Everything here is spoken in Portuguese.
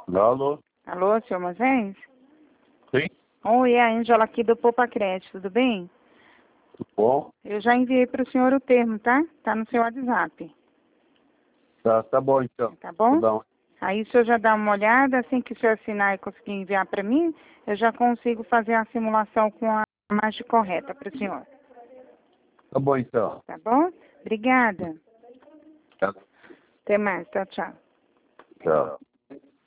Alô? Alô, senhor Moisés? Sim? Oi, é a Ângela aqui do Poupa Crédito, tudo bem? Tudo bom? Eu já enviei para o senhor o termo, tá? Tá no seu WhatsApp, Tá bom então. tá bom? Tá bom. Aí o senhor já dá uma olhada, assim que o senhor assinar e conseguir enviar para mim, eu já consigo fazer a simulação com a margem correta para o senhor, Tá bom então. tá bom? Obrigada. Tá. Até mais, tchau, tchau. Tchau.